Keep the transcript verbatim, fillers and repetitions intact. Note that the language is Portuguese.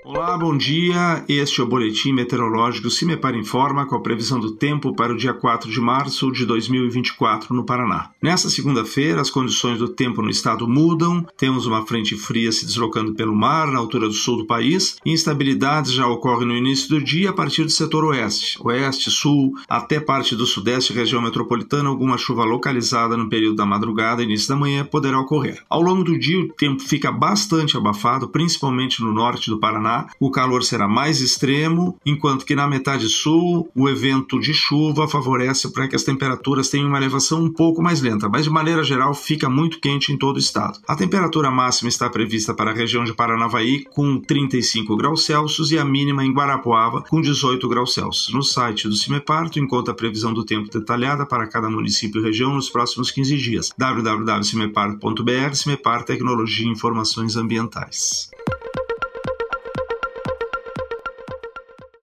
Olá, bom dia. Este é o Boletim Meteorológico Cimepar Informa com a previsão do tempo para o dia quatro de março de dois mil e vinte e quatro no Paraná. Nesta segunda-feira, as condições do tempo no estado mudam, temos uma frente fria se deslocando pelo mar na altura do sul do país e instabilidades já ocorrem no início do dia a partir do setor oeste, oeste, sul, até parte do sudeste e região metropolitana. Alguma chuva localizada no período da madrugada e início da manhã poderá ocorrer. Ao longo do dia, o tempo fica bastante abafado, principalmente no norte do Paraná. O calor será mais extremo, enquanto que na metade sul o evento de chuva favorece para que as temperaturas tenham uma elevação um pouco mais lenta, mas de maneira geral fica muito quente em todo o estado. A temperatura máxima está prevista para a região de Paranavaí com trinta e cinco graus Celsius e a mínima em Guarapuava com dezoito graus Celsius. No site do Cimepar tu encontra a previsão do tempo detalhada para cada município e região nos próximos quinze dias. w w w ponto cimepar ponto b r. Cimepar Tecnologia e Informações Ambientais.